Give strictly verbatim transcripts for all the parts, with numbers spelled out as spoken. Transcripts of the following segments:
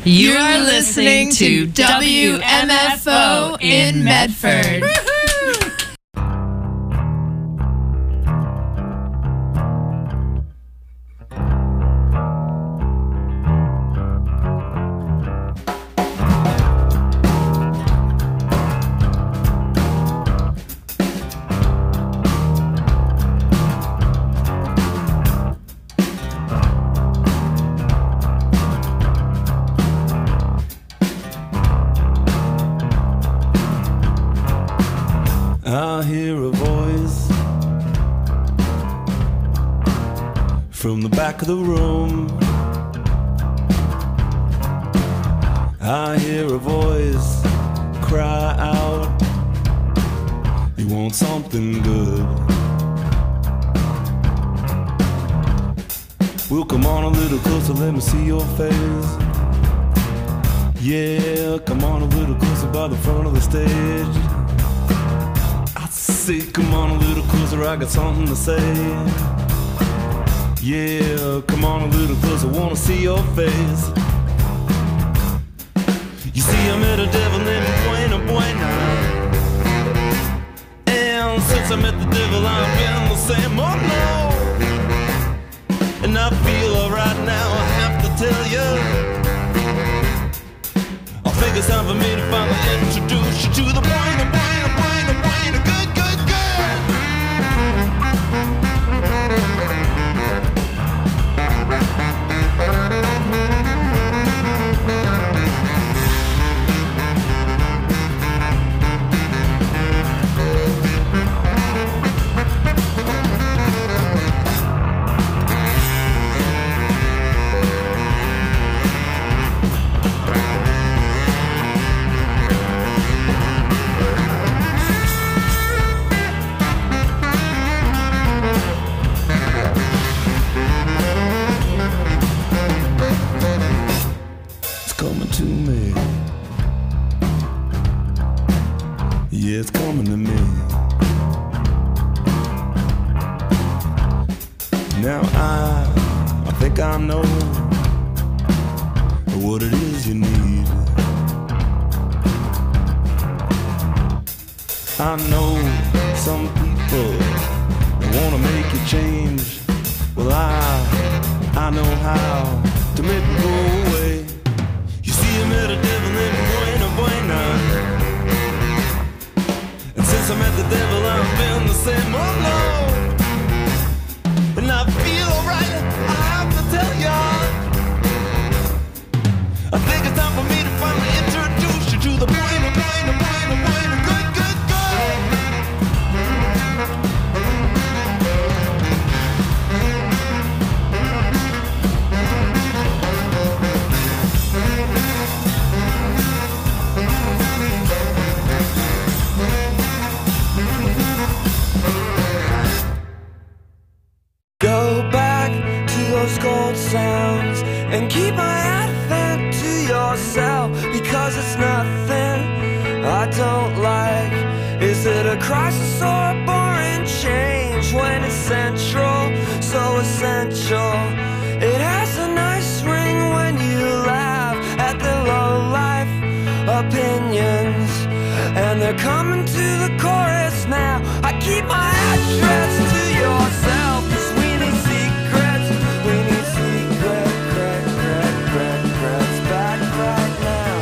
You are listening to W M F O in Medford. I hear a voice from the back of the room. I hear a voice cry out, you want something good. Well, come on a little closer, let me see your face. Yeah, come on a little closer by the front of the stage. Say, come on a little closer, I got something to say. Yeah, come on a little closer, wanna see your face. You see, I met a devil named Buena Buena, and since I met the devil, I've been the same, oh no. And I feel alright now, I have to tell you, I think it's time for me to finally introduce you to the Buena Buena Buena Buena good good. Yeah, it's coming to me. Now I, I think I know what it is you need. I know some people wanna make you change. Well, I, I know how to make it go away. You see, I met a devil named Buena Buena. Since I met the devil, I've been the same, oh no. And I feel alright, I have to tell ya, I think it's time for me to finally introduce you to the Buena, Buena, Buena, Buena, good, good, gold sounds and keep my advent to yourself, because it's nothing I don't like. Is it a crisis or a boring change when it's central, so essential? It has a nice ring when you laugh at the low life opinions, and they're coming to the chorus now. I keep my address to yourself, 'cause we need secrets. We need secret, crack, crack, crack, cracks back right now.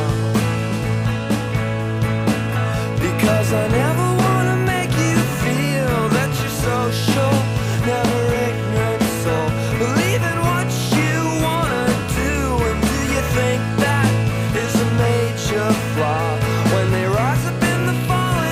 Because I never wanna make you feel that you're social, never ignorant soul. Believe in what you wanna do, and do you think that is a major flaw? When they rise up in the falling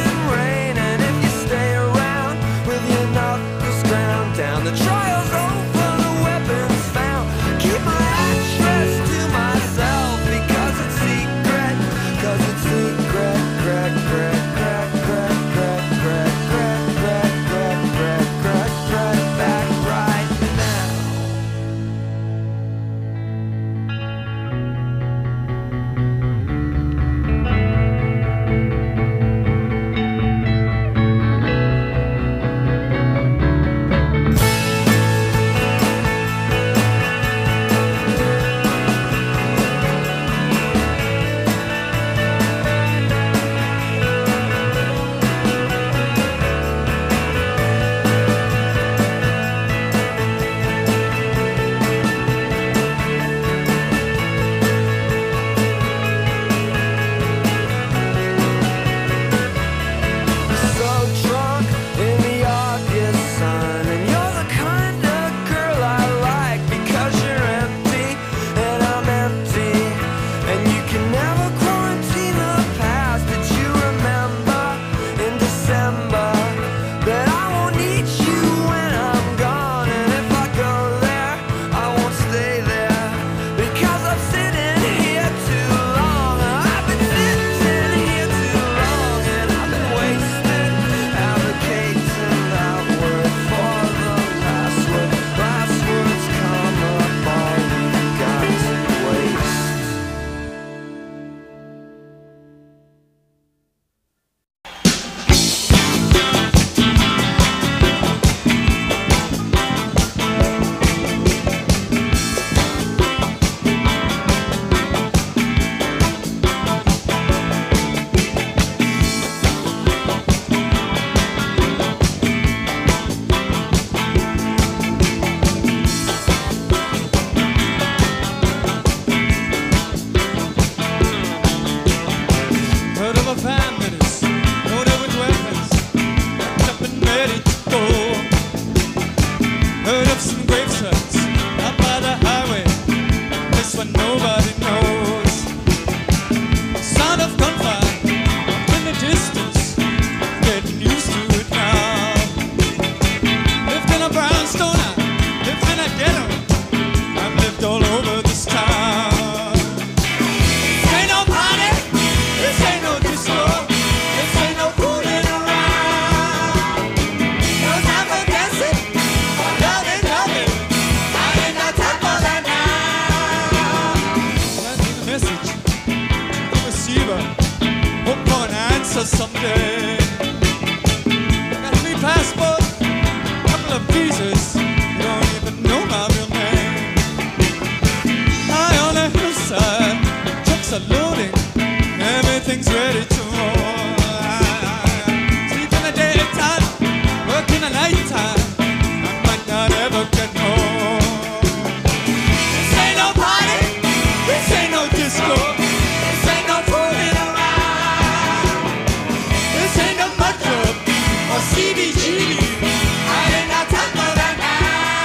are loading, everything's ready to roll. Sleep in the daytime, work in the nighttime, I might not ever get home. This ain't no party, this ain't no disco, this ain't no fooling around. This ain't no mud club or C B G B, I ain't got time for that now.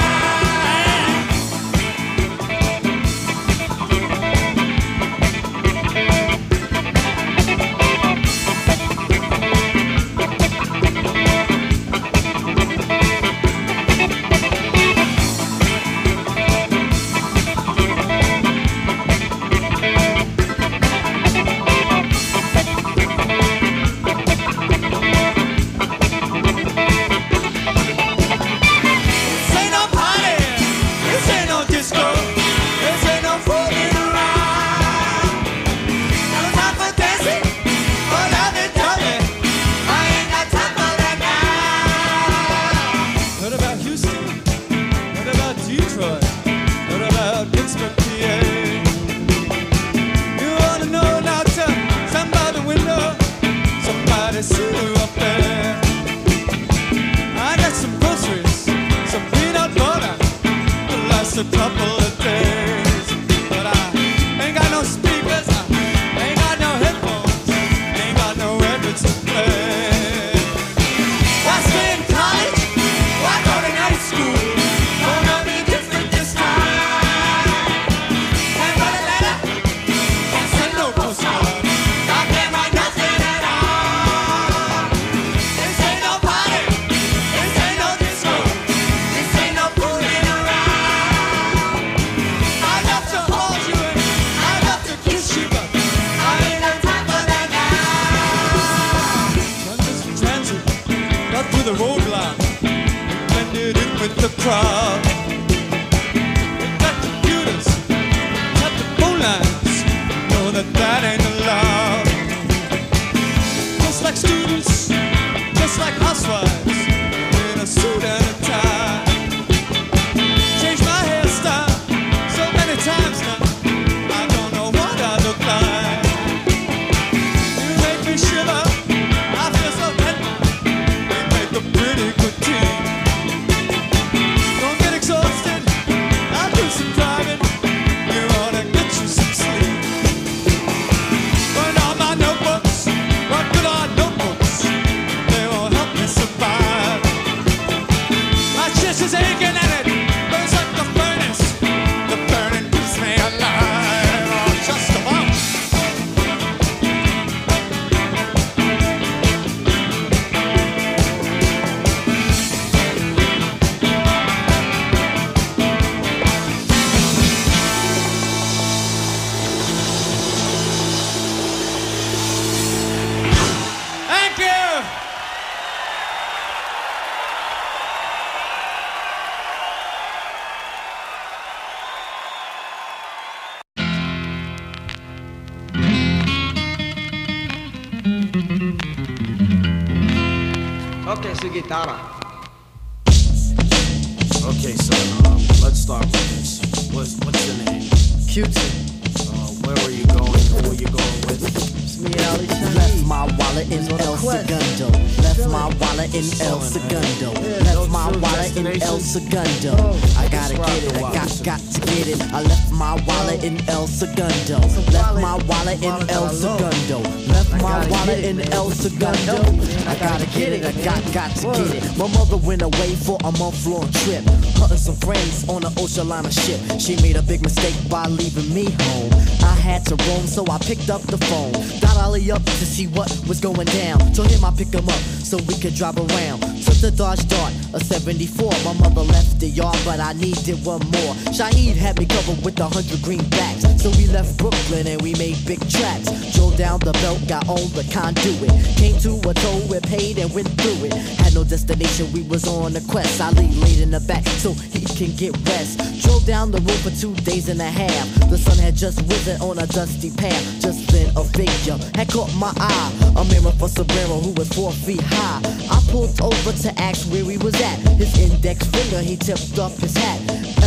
A couple of days, but I ain't got no speakers, I ain't got no headphones, ain't got no records to play. Why stay in college? Why go to night school? Gonna be different this time. Can't write a letter, can't send no postcard, I can't write nothing at all. This ain't no party, this ain't no disco, this ain't no fooling around. The roadblock, blended in with the crowd. We got computers, got the phone lines, know that that ain't allowed. Just like students, just like housewives, in a suit and a tie. Changed my hairstyle so many times now, I don't know what I look like. You make me shiver, I feel so dead. A pretty good team. Don't get exhausted, I'll do some driving. You ought to get you some sleep. Burn all my notebooks, what good are notebooks? They won't help me survive. My chest is aching and it burns like the furnace. The burning keeps me alive. Oh, just about. Okay, su guitarra. Okay, so um, let's start with this. What's, what's your name? Q-Tip. Uh, where were you going? Who were you going with? It's me, Ali Shani. Left my wallet in El Segundo. Left my wallet in El Segundo. Left my wallet in El Segundo. I gotta get it, I got, got to get it. I left my wallet in El Segundo. Left my wallet in El Segundo. Left my wallet in El Segundo. I gotta get it, I got, got to get it. My mother went away for a month-long trip, hunting some friends on an ocean liner ship. She made a big mistake by leaving me home. I had to roam, so I picked up the phone. Got Ollie up to see what was going down. Told him I pick him up so we could drive around. Took the Dodge Dart, a seventy-four. My mother left the yard, but I needed one more. Shaheed had me covered with a hundred greenbacks. So we left Brooklyn and we made big tracks. Drove down the belt, got on the conduit. Came to a toll, we paid and went through it. Had no destination, we was on a quest. Ali laid in the back so he can get rest. Drove down the road for two days and a half. The sun had just risen on a dusty path. Just then a figure had caught my eye. A mirror for Sombrero who was four feet high. I pulled over to ask where he was at. His index finger, he tipped up his hat.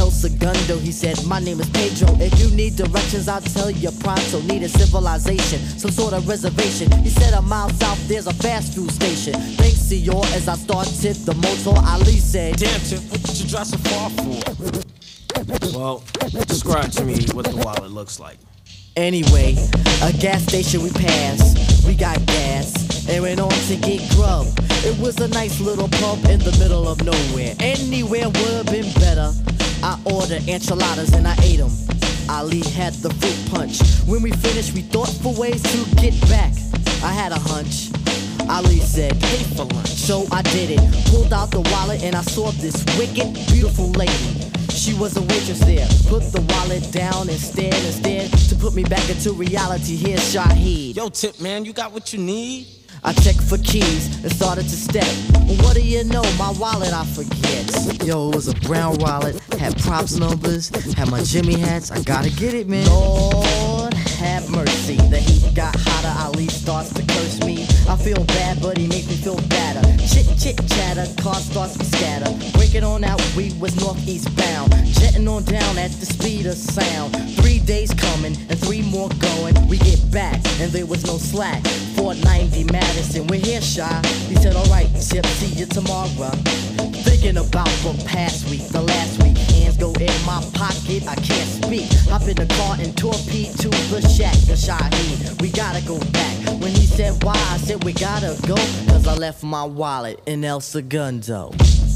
El Segundo. He said, my name is Pedro. If you need directions, I'll tell you pronto. Need a civilization, some sort of reservation. He said a mile south, there's a fast food station. Thanks, senor, as I started the motor, Ali said, Damn, Tip, what did you drive so far for? Well, describe to me what the wallet looks like. Anyway, a gas station we passed, we got gas, and went on to get grub. It was a nice little pub in the middle of nowhere. Anywhere would've been better. I ordered enchiladas and I ate them. Ali had the fruit punch. When we finished, we thought for ways to get back. I had a hunch. Ali said, pay for lunch. So I did it. Pulled out the wallet and I saw this wicked, beautiful lady. She was a waitress there. Put the wallet down and stared and stared to put me back into reality. Here's Shaheed. Yo, Tip, man, you got what you need? I checked for keys and started to step. What do you know? My wallet I forget. Yo, it was a brown wallet, had props numbers, had my Jimmy hats. I gotta get it, man. Lord have mercy. The heat got hotter. Ali starts to curse me. I feel bad, but he makes me feel badder. Chit chit chatter, car starts to scatter. Breaking on out, we was northeast bound. Jetting on down at the speed of sound. Three days coming and three more going. We get back and there was no slack. four ninety Madison, we're here, Shy. He said, alright, Chip, see you tomorrow. Thinking about the past week, the last week. Hands go in my pocket, I can't speak. Hop in the car and torpedo to the shack, the Shaheed. We gotta go back. When he said why, I said we gotta go. Cause I left my wallet in El Segundo.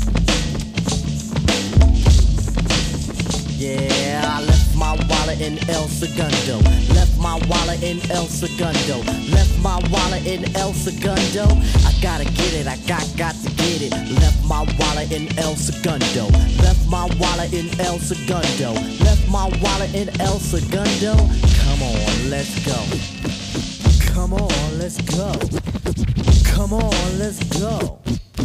Yeah, I left my wallet in El Segundo. Left my wallet in El Segundo. Left my wallet in El Segundo. I gotta get it, I got, got to get it. Left my wallet in El Segundo. Left my wallet in El Segundo. Left my wallet in El Segundo. Come on, let's go. Come on, let's go. Come on, let's go.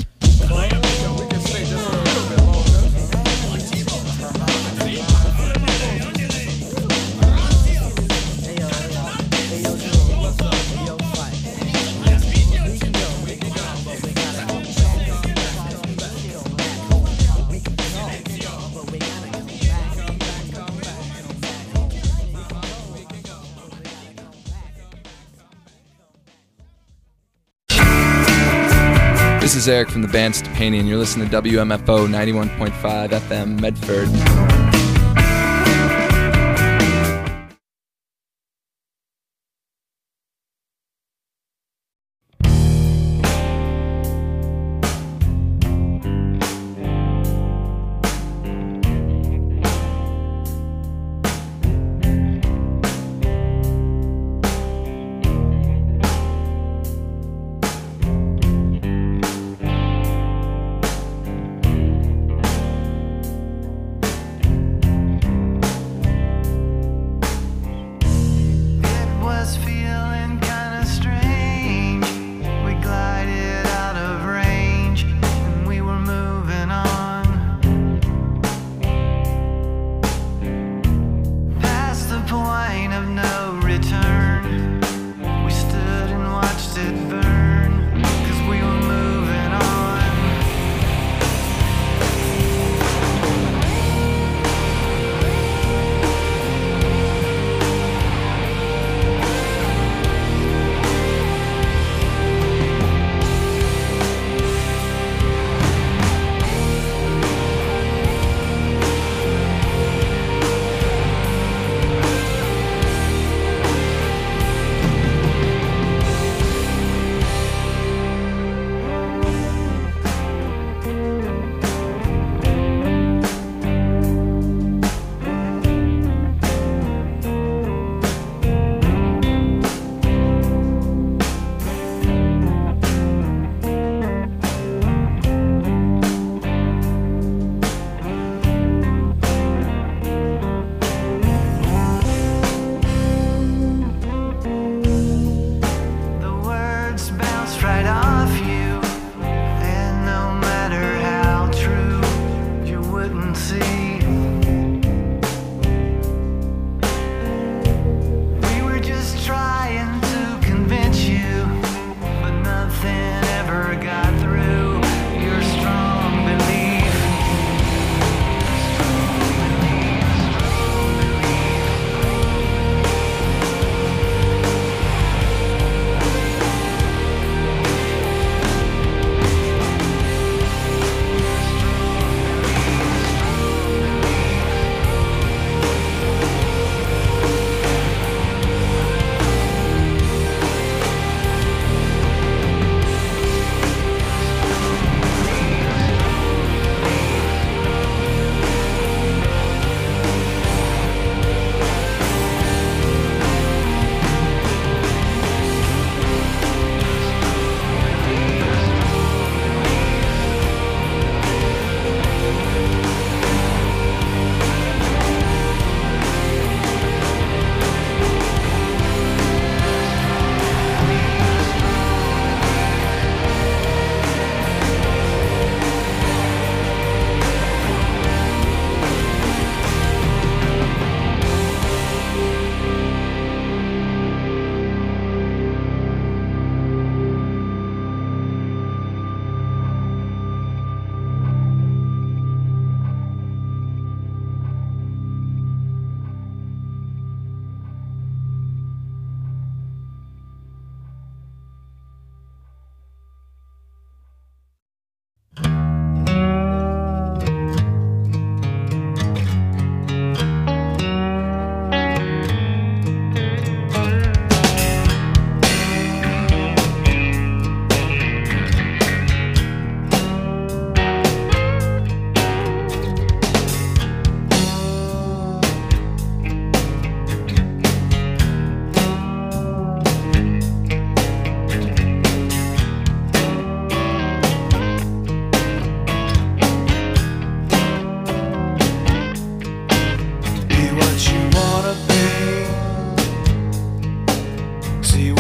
This is Eric from the band Stepanian. You're listening to W M F O ninety-one point five F M Medford.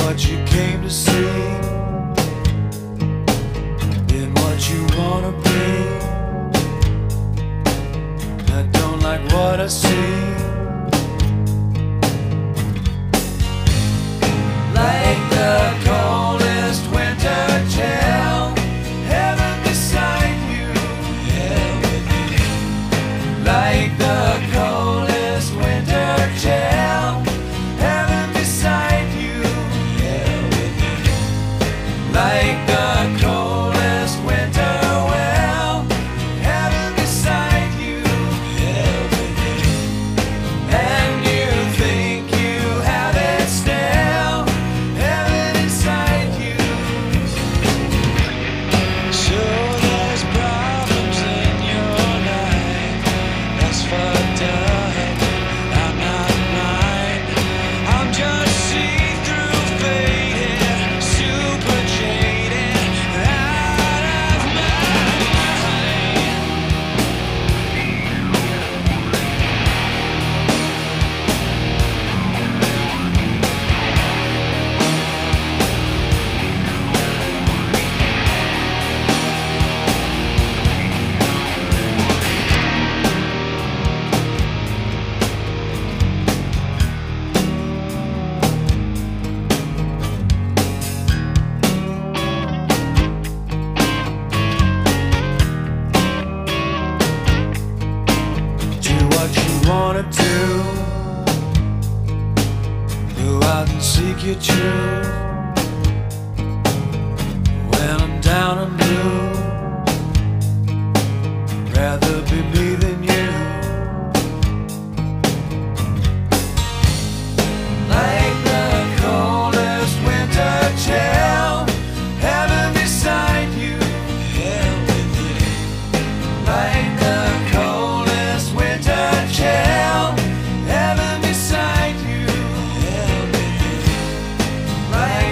what you came to see, been what you wanna be. I don't like what I see. Like the coldest winter chill, heaven beside you, hell with you. Like the coldest winter chill, heaven beside you, hell with you. Like the coldest winter well, heaven beside you, hell with you. And you think you have it still, heaven inside you. So there's problems in your life, that's fucked up. I'm not blind, I'm just see-through faded, super jaded, out of my mind. Do what you wanna do, go out and seek your truth. When I'm down and blue, rather be me than you. Like the coldest winter chill, heaven beside you, hell with you. Like the coldest winter chill, heaven beside you, hell with you. Like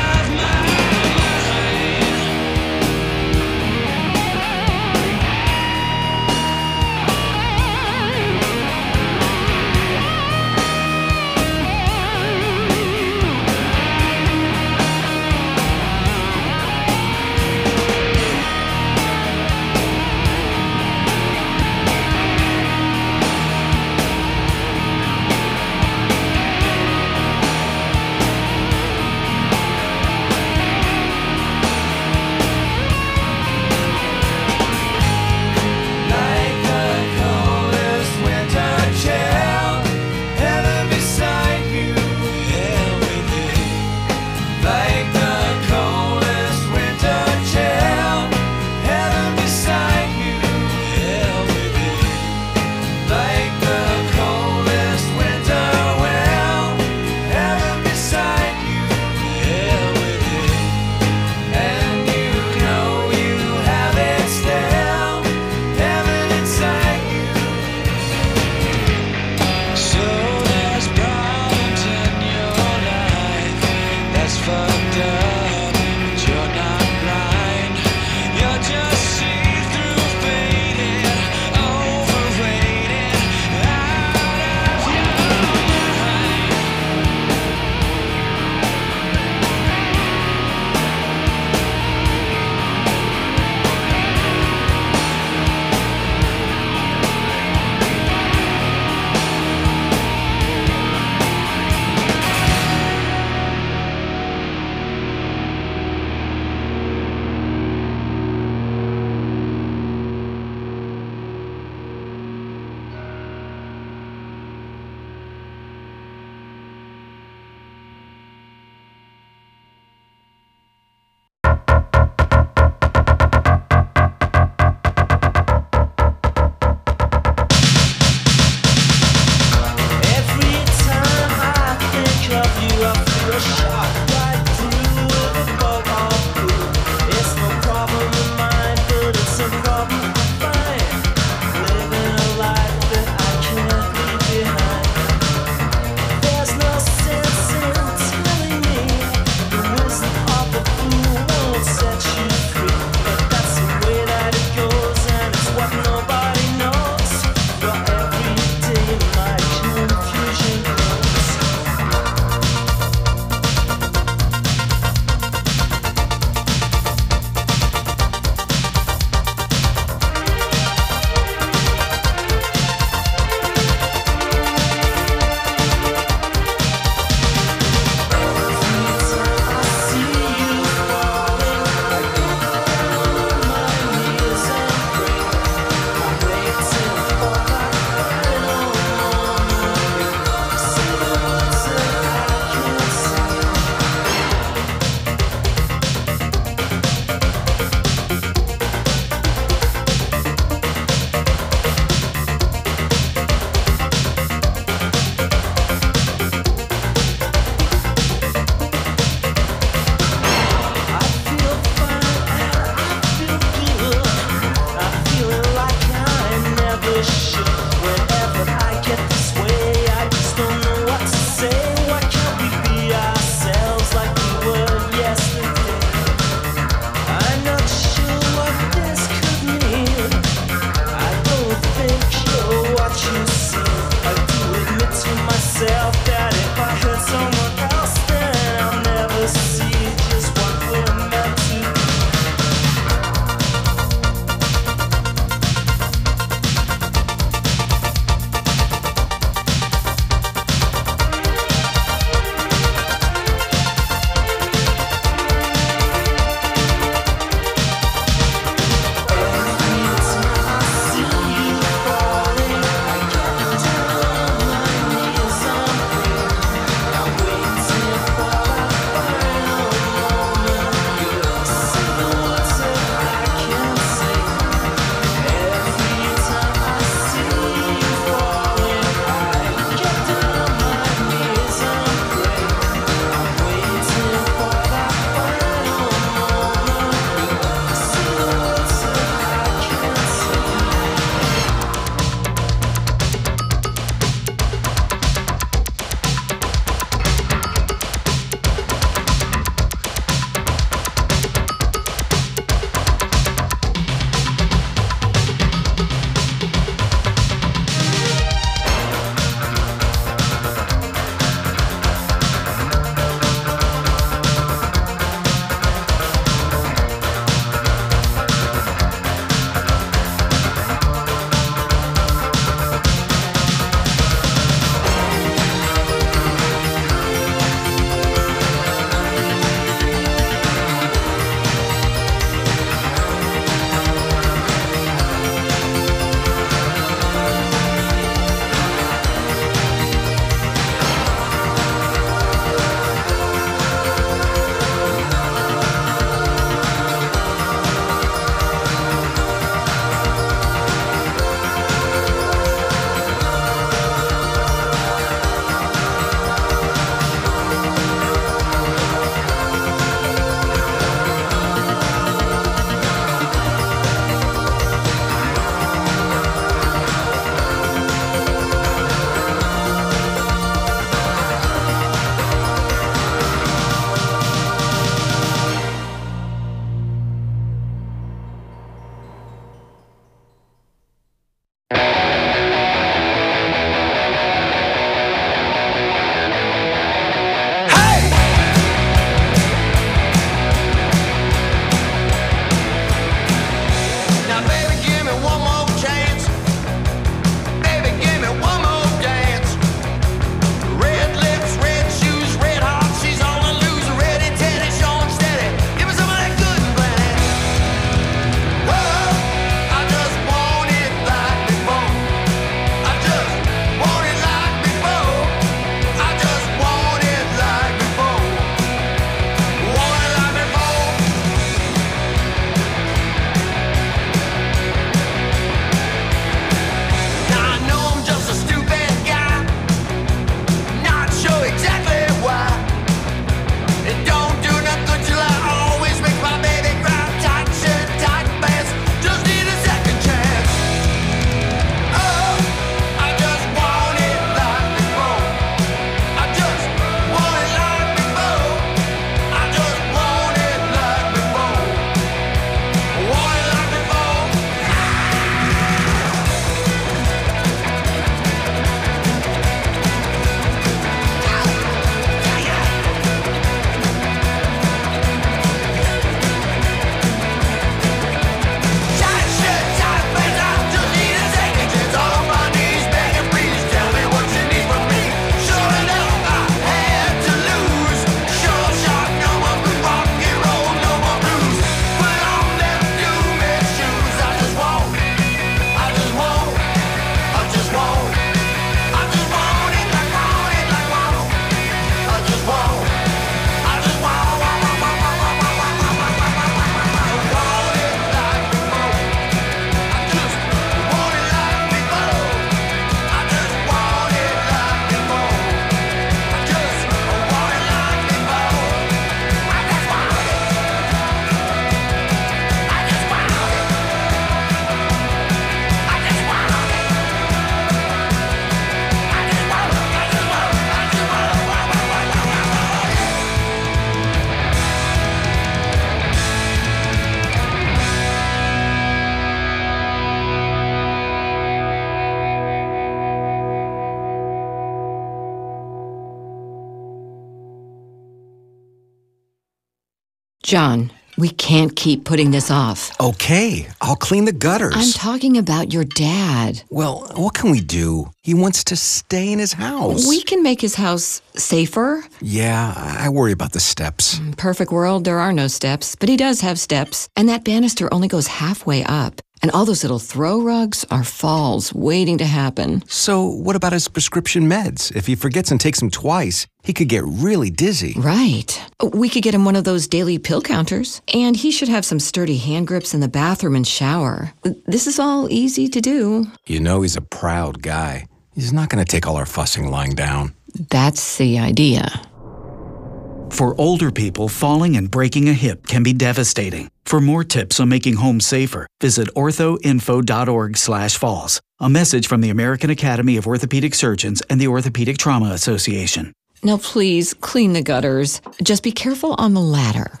John, we can't keep putting this off. Okay, I'll clean the gutters. I'm talking about your dad. Well, what can we do? He wants to stay in his house. We can make his house safer. Yeah, I worry about the steps. Perfect world, there are no steps, but he does have steps. And that banister only goes halfway up. And all those little throw rugs are falls waiting to happen. So what about his prescription meds? If he forgets and takes them twice, he could get really dizzy. Right. We could get him one of those daily pill counters. And he should have some sturdy hand grips in the bathroom and shower. This is all easy to do. You know he's a proud guy. He's not going to take all our fussing lying down. That's the idea. For older people, falling and breaking a hip can be devastating. For more tips on making home safer, visit orthoinfo.org slash falls. A message from the American Academy of Orthopedic Surgeons and the Orthopedic Trauma Association. Now please, clean the gutters. Just be careful on the ladder.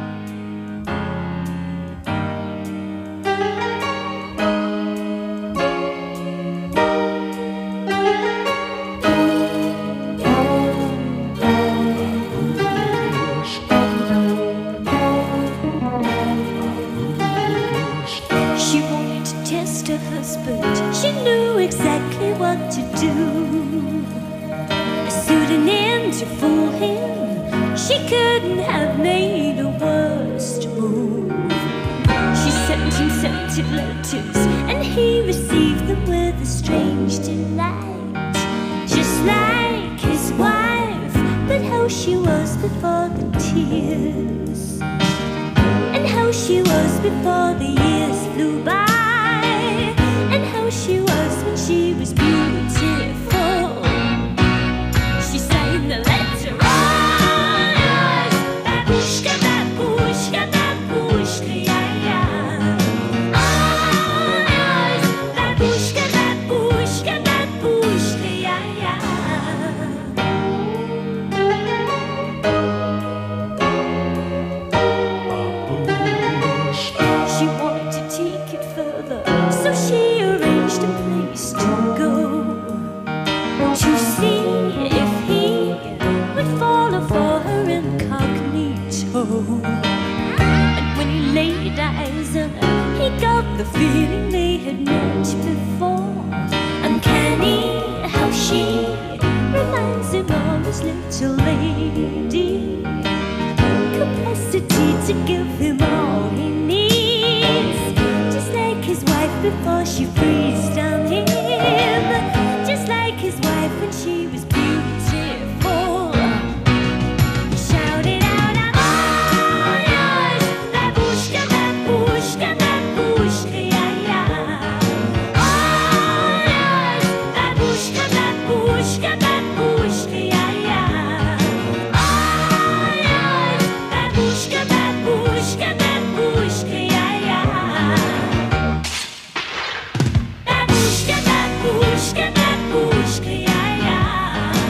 She knew exactly what to do. A pseudonym to fool him. She couldn't have made a worse move. She sent him scented letters, and he received them with a strange delight. Just like his wife, but how she was before the tears, and how she was before the years flew by. She was when she was beautiful. She signed the letter. Oh, babushka, babushka, babushka, yeah, yeah. Oh, babushka, babushka, babushka, yeah, yeah. She wanted to take it further, so she arranged a place to go, to see if he would follow for her incognito. And when he laid eyes on her, he got the feeling they had met before. Uncanny how she reminds him of his little lady. Capacity to give him all he needs, just like his wife before she freezed down him, just like his wife when she was beautiful. He shouted out, I'm all yours, babushka, babushka, babushka, yeah, yeah. All yours, babushka, babushka, babushka, yeah, yeah. All yours, babushka, babushka, babushka, yeah, yeah. Babushka, babushka, babushka, yeah, yeah.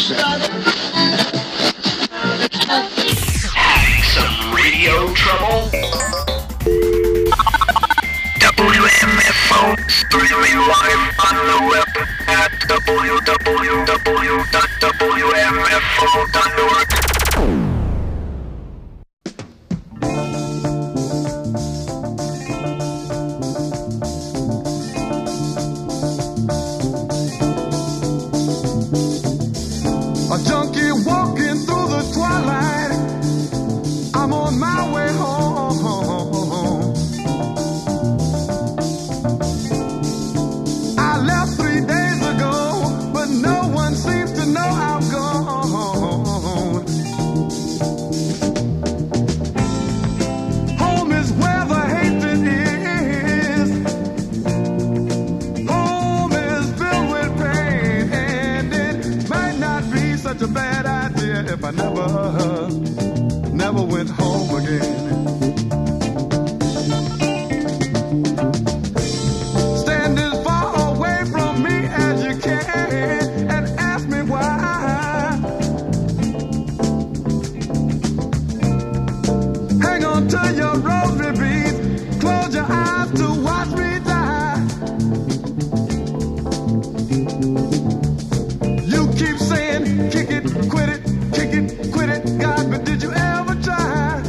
Having some radio trouble? W M F O streaming live on the web at w w w dot w m f o dot org. A junkie walking through the twilight. I'm on my way home. I left three days ago, but no one seems to know I'm gone. Home is where the hatred is. Home is filled with pain, and it might not be such a bad idea if I never, never went home again. Stand as far away from me as you can and ask me why. Hang on to your rosary beads, close your eyes to watch me die. You keep saying, kick it, quit it, kick it, quit it, God, but did you ever try?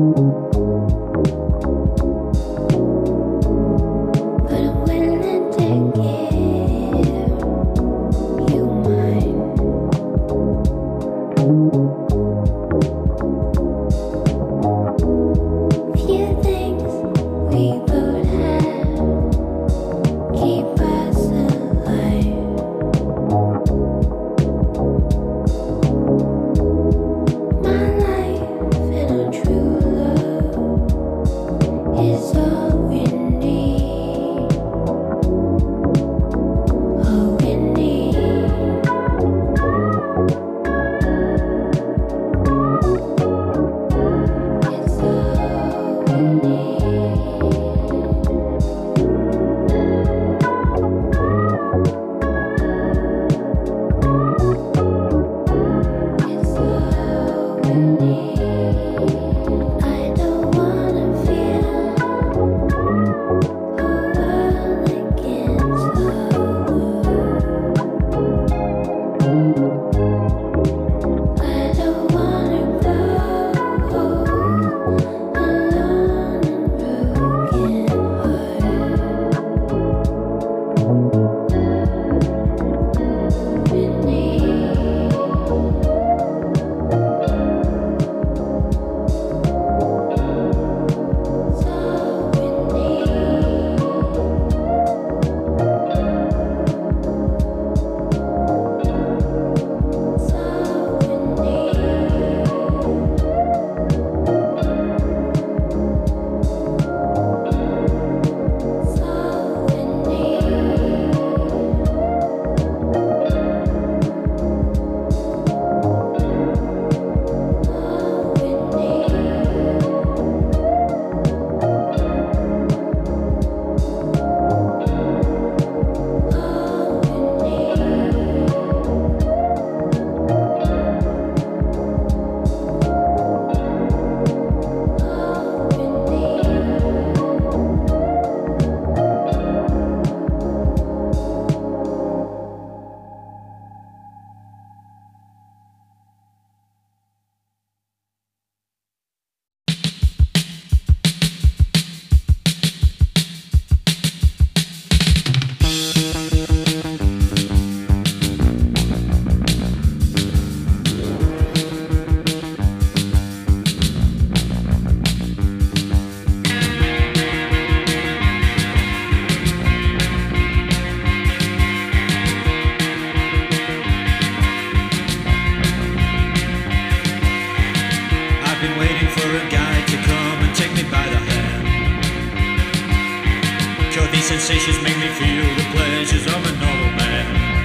sensations make me feel the pleasures of a normal man.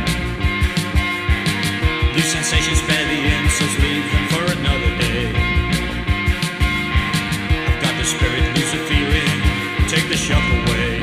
These sensations spare the insults, leave them for another day. I've got the spirit, lose the feeling, take the shock away.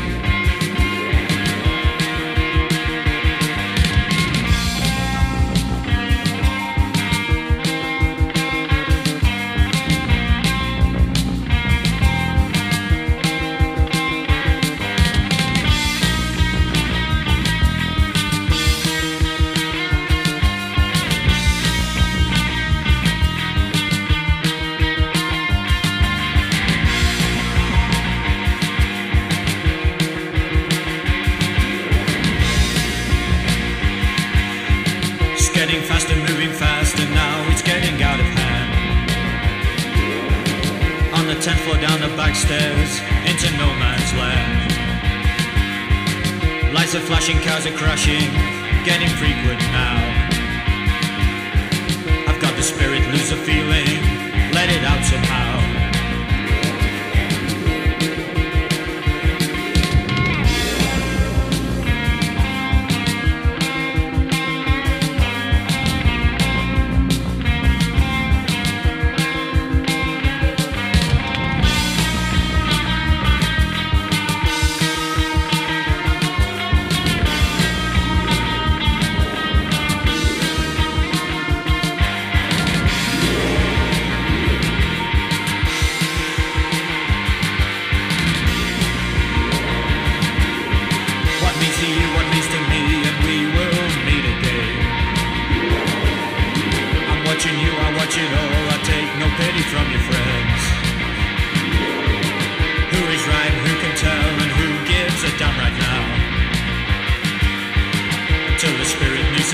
Getting faster, moving faster, now it's getting out of hand. On the tenth floor, down the back stairs, into no man's land. Lights are flashing, cars are crashing, getting frequent now. I've got the spirit, lose the feeling, let it out somehow.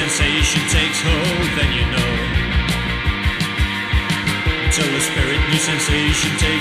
sensation takes hold, then you know. Until the spirit new sensation takes